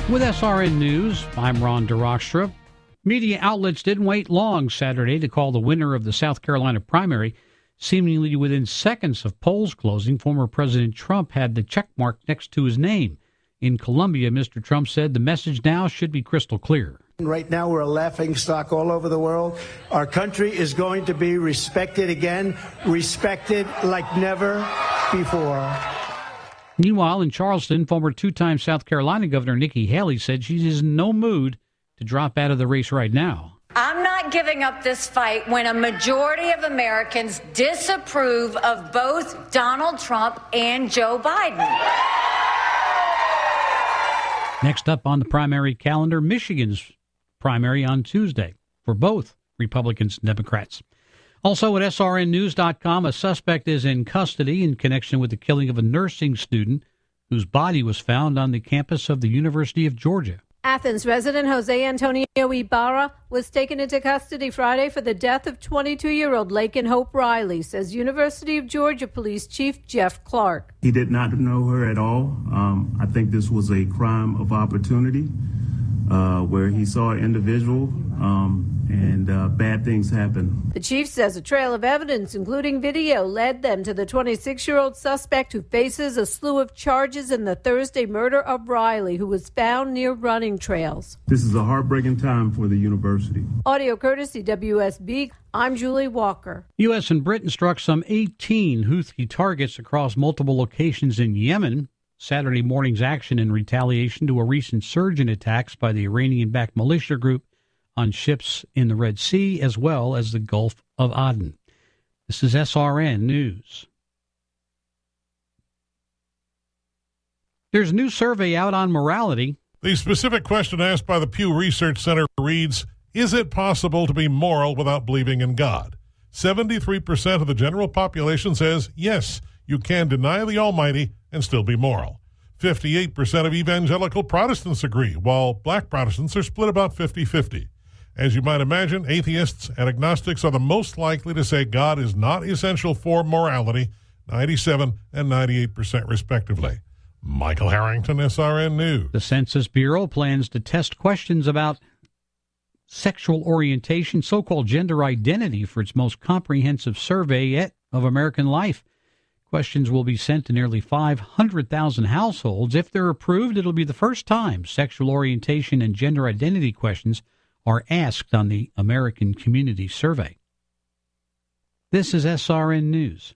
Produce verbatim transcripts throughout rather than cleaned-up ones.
With S R N News, I'm Ron DeRockstra. Media outlets didn't wait long Saturday to call the winner of the South Carolina primary. Seemingly within seconds of polls closing, former President Trump had the check mark next to his name. In Columbia, Mister Trump said the message now should be crystal clear. Right now, we're a laughingstock all over the world. Our country is going to be respected again, respected like never before. Meanwhile, in Charleston, former two-time South Carolina Governor Nikki Haley said she is in no mood to drop out of the race right now. I'm not giving up this fight when a majority of Americans disapprove of both Donald Trump and Joe Biden. Next up on the primary calendar, Michigan's primary on Tuesday for both Republicans and Democrats. Also at S R N news dot com, a suspect is in custody in connection with the killing of a nursing student whose body was found on the campus of the University of Georgia. Athens resident Jose Antonio Ibarra was taken into custody Friday for the death of twenty-two-year-old Laken Hope Riley, says University of Georgia Police Chief Jeff Clark. He did not know her at all. Um, I think this was a crime of opportunity uh, where he saw an individual um, and uh, bad things happen. The chief says a trail of evidence, including video, led them to the twenty-six-year-old suspect who faces a slew of charges in the Thursday murder of Riley, who was found near running trails. This is a heartbreaking time for the university. Audio courtesy W S B. I'm Julie Walker. U S and Britain struck some eighteen Houthi targets across multiple locations in Yemen. Saturday morning's action in retaliation to a recent surge in attacks by the Iranian-backed militia group on ships in the Red Sea as well as the Gulf of Aden. This is S R N News. There's a new survey out on morality. The specific question asked by the Pew Research Center reads, is it possible to be moral without believing in God? seventy-three percent of the general population says, yes, you can deny the Almighty and still be moral. fifty-eight percent of evangelical Protestants agree, while black Protestants are split about fifty-fifty. As you might imagine, atheists and agnostics are the most likely to say God is not essential for morality, ninety-seven and ninety-eight percent respectively. Michael Harrington, S R N News. The Census Bureau plans to test questions about sexual orientation, so-called gender identity, for its most comprehensive survey yet of American life. Questions will be sent to nearly five hundred thousand households. If they're approved, it'll be the first time sexual orientation and gender identity questions are asked on the American Community Survey. This is S R N News.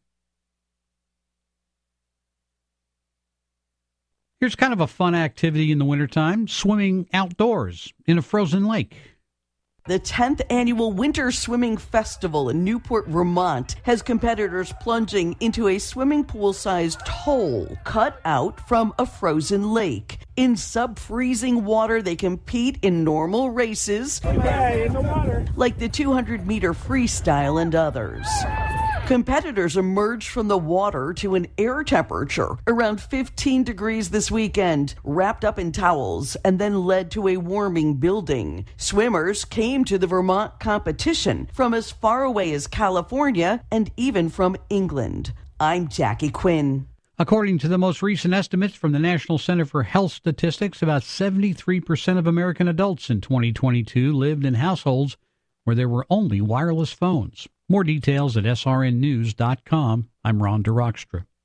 Here's kind of a fun activity in the wintertime, swimming outdoors in a frozen lake. The tenth annual Winter Swimming Festival in Newport, Vermont has competitors plunging into a swimming pool-sized hole cut out from a frozen lake. In sub-freezing water, they compete in normal races, Hey, in the water. like the two hundred meter freestyle and others. Competitors emerged from the water to an air temperature around fifteen degrees this weekend, wrapped up in towels, and then led to a warming building. Swimmers came to the Vermont competition from as far away as California and even from England. I'm Jackie Quinn. According to the most recent estimates from the National Center for Health Statistics, about seventy-three percent of American adults in twenty twenty-two lived in households where there were only wireless phones. More details at S R N news dot com. I'm Ron DeRockstra.